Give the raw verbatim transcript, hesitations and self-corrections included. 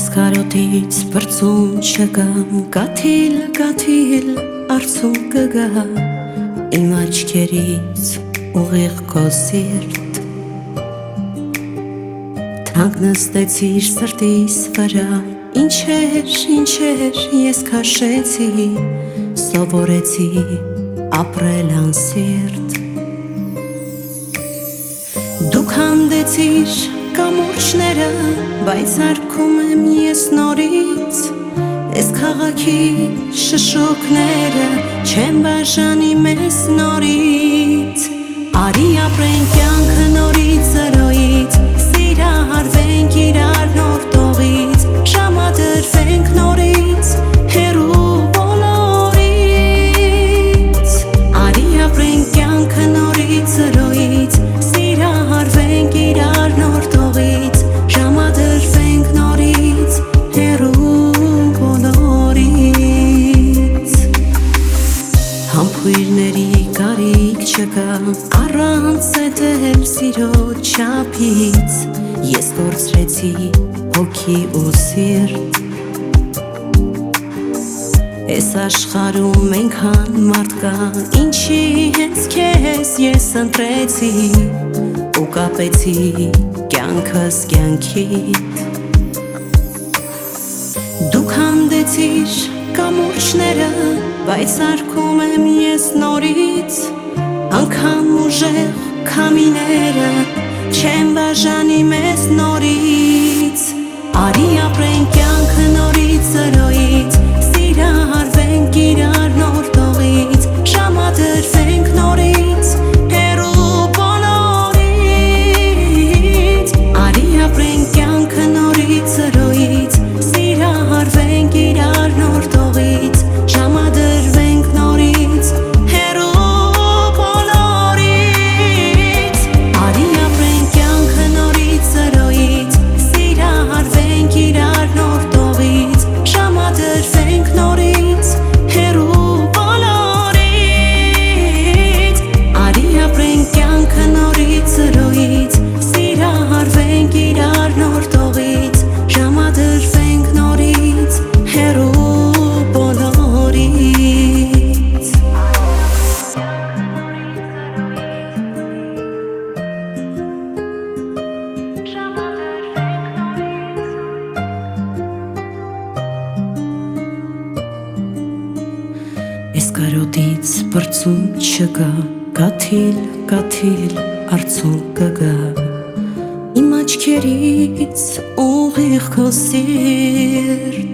Կարոտից բրծուն չկա, կաթիլ, կաթիլ, արցուն կգա իմ աչքերից ուղիղ քո սիրտ Թանկ նստեցիր սրտիս վրա Ինչեր, ինչեր ես քաշեցի Սովորեցի ապրել անսիրտ Դուք հանդեցիր կամուրջները Բայց արքում եմ ես նորից Ես քաղաքի շշոկները Չեմ բաժանի մեզ նորից Արի ապրենք կյանքը նորից զրոյից Սիրահարվենք իրար նոր տողից Ժամադրվենք նորից հեռու բոլորից Արի ապրենք կյանքը նորից զրոյից Սիրահարվենք իրար նոր տողից Ժամադրվենք նորից հեռու բոլորից Համբույրների կարիք չկա Առանց էտել սիրո չափից Ես կորցրեցի հոգի ու սիրտ Ես աշխարհում ենքան մարդ կա Ինչի հենց քեզ ես ընտրեցի Ու կապեցի կյանքս կյանքիդ Դուք հանդեցիր կամուրջները Բայց արքում եմ ես նորից Անգամ ուժեղ քամիները Չեմ բաժանի մեզ նորից Արի ապրենք կյանքը նորից զրոյից Սիրահարվենք իրար նոր տողից Ժամադրվենք նորից հեռու բոլորից Արի ապրենք կյանքը նորից զրոյից Սիրահարվենք իրար նոր տողից Ժամադրվենք նորից հեռու բոլորից Արի ապրենք կյանքը նորից զրոյից Սիրահարվենք իրար նոր տողից Ժամադրվենք նորից հեռու բոլորից Արի ապրենք կյանքը նորից զրոյից Սիրահարվենք իրար նոր տողից Ժամադրվենք նորից հեռու բոլորից Ես կարոտից բրծուն չկա Կաթիլ, կաթիլ, արցուն կգա Իմ աչքերից ուղիղ քո սիրտ